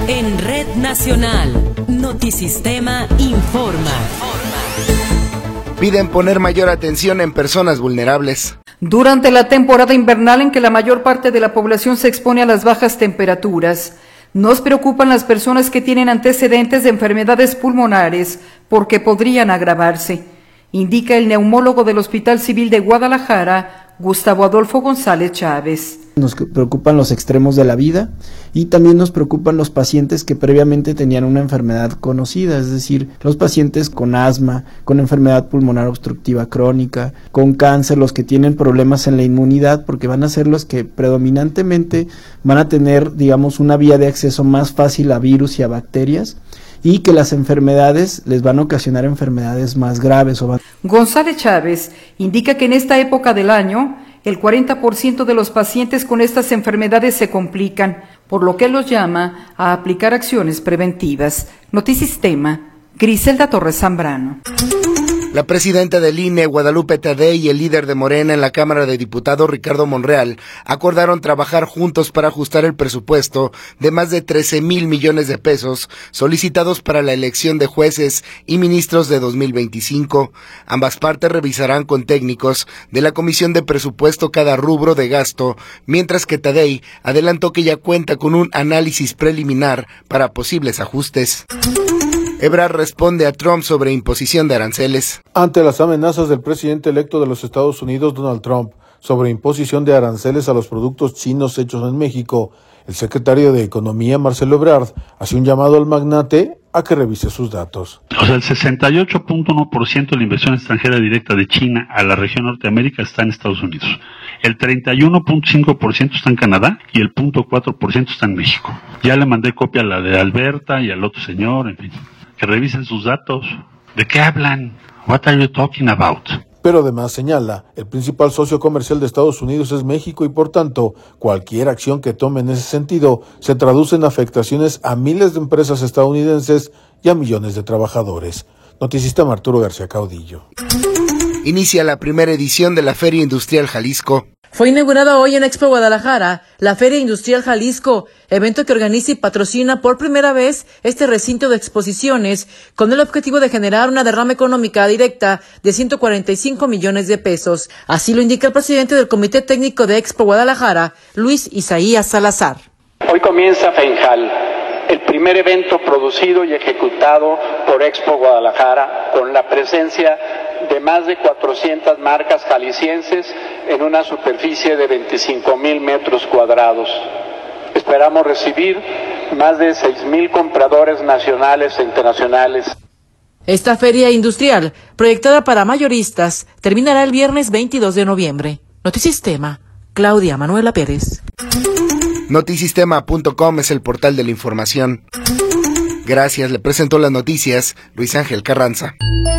En Red Nacional, Notisistema informa. Piden poner mayor atención en personas vulnerables. Durante la temporada invernal en que la mayor parte de la población se expone a las bajas temperaturas, nos preocupan las personas que tienen antecedentes de enfermedades pulmonares porque podrían agravarse, indica el neumólogo del Hospital Civil de Guadalajara, Gustavo Adolfo González Chávez. Nos preocupan los extremos de la vida y también nos preocupan los pacientes que previamente tenían una enfermedad conocida, es decir, los pacientes con asma, con enfermedad pulmonar obstructiva crónica, con cáncer, los que tienen problemas en la inmunidad, porque van a ser los que predominantemente van a tener, digamos, una vía de acceso más fácil a virus y a bacterias, y que las enfermedades les van a ocasionar enfermedades más graves. González Chávez indica que en esta época del año, el 40% de los pacientes con estas enfermedades se complican, por lo que él los llama a aplicar acciones preventivas. Notisistema, Griselda Torres Zambrano. La presidenta del INE, Guadalupe Tadei, y el líder de Morena en la Cámara de Diputados, Ricardo Monreal, acordaron trabajar juntos para ajustar el presupuesto de más de 13,000 millones de pesos solicitados para la elección de jueces y ministros de 2025. Ambas partes revisarán con técnicos de la Comisión de Presupuesto cada rubro de gasto, mientras que Tadei adelantó que ya cuenta con un análisis preliminar para posibles ajustes. Ebrard responde a Trump sobre imposición de aranceles. Ante las amenazas del presidente electo de los Estados Unidos, Donald Trump, sobre imposición de aranceles a los productos chinos hechos en México, el secretario de Economía, Marcelo Ebrard, hace un llamado al magnate a que revise sus datos. O sea, el 68.1% de la inversión extranjera directa de China a la región Norteamérica está en Estados Unidos. El 31.5% está en Canadá y el 0.4% está en México. Ya le mandé copia a la de Alberta y al otro señor, en fin. Que revisen sus datos. ¿De qué hablan? What are you talking about? Pero además señala, el principal socio comercial de Estados Unidos es México y por tanto, cualquier acción que tome en ese sentido se traduce en afectaciones a miles de empresas estadounidenses y a millones de trabajadores. Notisistema, Arturo García Caudillo. Inicia la primera edición de la Feria Industrial Jalisco. Fue inaugurada hoy en Expo Guadalajara la Feria Industrial Jalisco, evento que organiza y patrocina por primera vez este recinto de exposiciones con el objetivo de generar una derrama económica directa de 145 millones de pesos. Así lo indica el presidente del Comité Técnico de Expo Guadalajara, Luis Isaías Salazar. Hoy comienza FENJAL, el primer evento producido y ejecutado por Expo Guadalajara con la presencia de más de 400 marcas jaliscienses en una superficie de 25,000 metros cuadrados. Esperamos recibir más de 6,000 compradores nacionales e internacionales. Esta feria industrial, proyectada para mayoristas, terminará el viernes 22 de noviembre. Notisistema, Claudia Manuela Pérez. Notisistema.com es el portal de la información. Gracias, le presentó las noticias Luis Ángel Carranza.